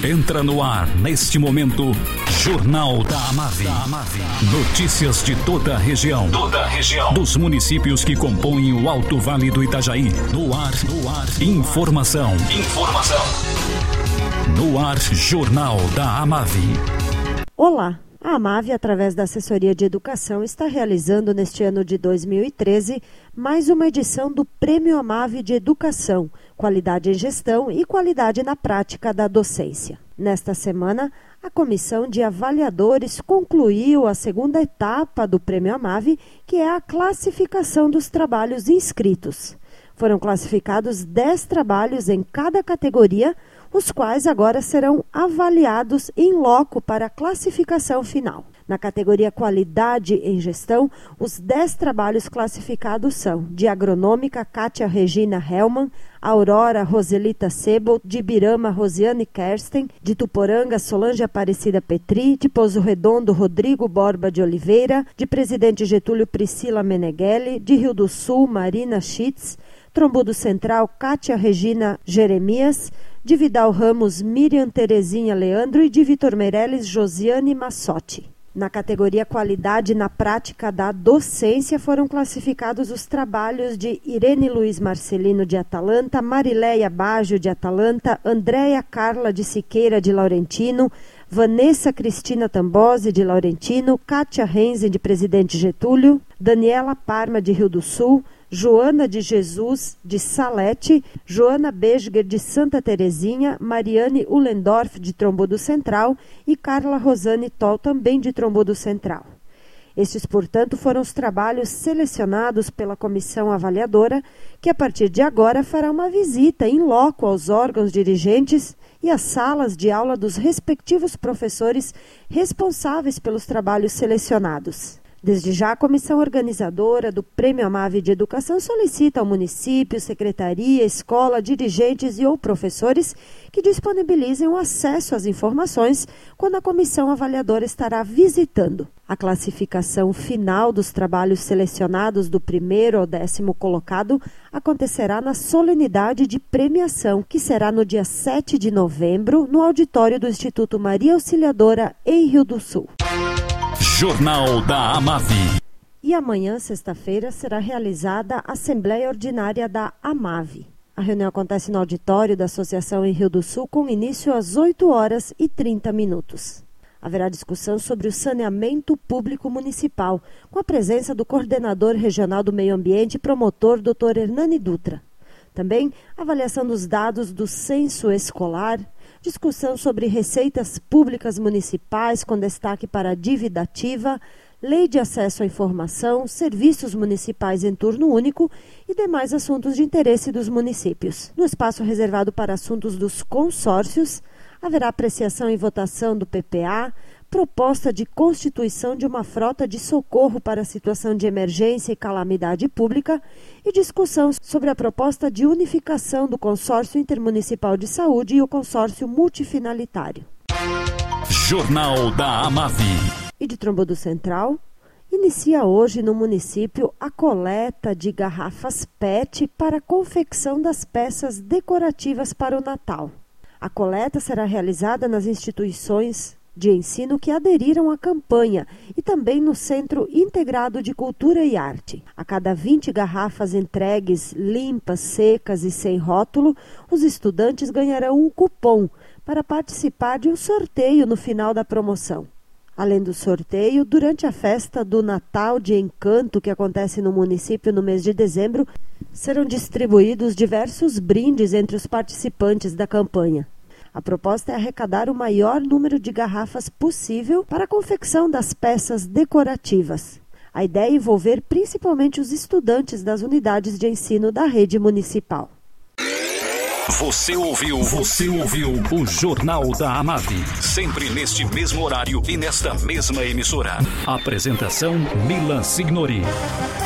Entra no ar, neste momento, Jornal da Amave. Notícias de toda a região. Dos municípios que compõem o Alto Vale do Itajaí. No ar. Informação. No ar, Jornal da Amave. Olá. A Amave, através da Assessoria de Educação, está realizando neste ano de 2013 mais uma edição do Prêmio Amave de Educação, Qualidade em Gestão e Qualidade na Prática da Docência. Nesta semana, a Comissão de Avaliadores concluiu a segunda etapa do Prêmio Amave, que é a classificação dos trabalhos inscritos. Foram classificados 10 trabalhos em cada categoria, os quais agora serão avaliados em loco para a classificação final. Na categoria Qualidade em Gestão, os 10 trabalhos classificados são de Agronômica, Kátia Regina Hellman, Aurora Roselita Sebold, de Ibirama Rosiane Kersten, de Tuporanga Solange Aparecida Petri, de Pouso Redondo Rodrigo Borba de Oliveira, de Presidente Getúlio Priscila Meneghelli, de Rio do Sul Marina Schitz, Trombudo Central Kátia Regina Jeremias, de Vidal Ramos Miriam Terezinha Leandro e de Vitor Meirelles Josiane Massotti. Na categoria Qualidade na Prática da Docência foram classificados os trabalhos de Irene Luiz Marcelino de Atalanta, Marileia Baggio de Atalanta, Andréia Carla de Siqueira de Laurentino, Vanessa Cristina Tambozzi de Laurentino, Kátia Renzen de Presidente Getúlio, Daniela Parma de Rio do Sul, Joana de Jesus de Salete, Joana Besger de Santa Terezinha, Mariane Ullendorf de Trombudo Central e Carla Rosane Toll também de Trombudo Central. Estes, portanto, foram os trabalhos selecionados pela comissão avaliadora, que a partir de agora fará uma visita em loco aos órgãos dirigentes e às salas de aula dos respectivos professores responsáveis pelos trabalhos selecionados. Desde já, a comissão organizadora do Prêmio Amave de Educação solicita ao município, secretaria, escola, dirigentes e ou professores que disponibilizem o acesso às informações quando a comissão avaliadora estará visitando. A classificação final dos trabalhos selecionados do primeiro ao 10º colocado acontecerá na solenidade de premiação, que será no dia 7 de novembro, no auditório do Instituto Maria Auxiliadora, em Rio do Sul. Jornal da Amave. E amanhã, sexta-feira, será realizada a Assembleia Ordinária da Amave. A reunião acontece no auditório da Associação em Rio do Sul, com início às 8h30. Haverá discussão sobre o saneamento público municipal, com a presença do coordenador regional do meio ambiente e promotor, Dr. Hernani Dutra. Também avaliação dos dados do censo escolar, discussão sobre receitas públicas municipais com destaque para a dívida ativa, lei de acesso à informação, serviços municipais em turno único e demais assuntos de interesse dos municípios. No espaço reservado para assuntos dos consórcios, haverá apreciação e votação do PPA, proposta de constituição de uma frota de socorro para a situação de emergência e calamidade pública e discussão sobre a proposta de unificação do Consórcio Intermunicipal de Saúde e o Consórcio Multifinalitário. Jornal da Amave. E de Trombudo Central, inicia hoje no município a coleta de garrafas PET para a confecção das peças decorativas para o Natal. A coleta será realizada nas instituições de ensino que aderiram à campanha e também no Centro Integrado de Cultura e Arte. A cada 20 garrafas entregues limpas, secas e sem rótulo, os estudantes ganharão um cupom para participar de um sorteio no final da promoção. Além do sorteio, durante a festa do Natal de Encanto, que acontece no município no mês de dezembro, serão distribuídos diversos brindes entre os participantes da campanha. A proposta é arrecadar o maior número de garrafas possível para a confecção das peças decorativas. A ideia é envolver principalmente os estudantes das unidades de ensino da rede municipal. Você ouviu o Jornal da Amave. Sempre neste mesmo horário e nesta mesma emissora. Apresentação Milan Signori.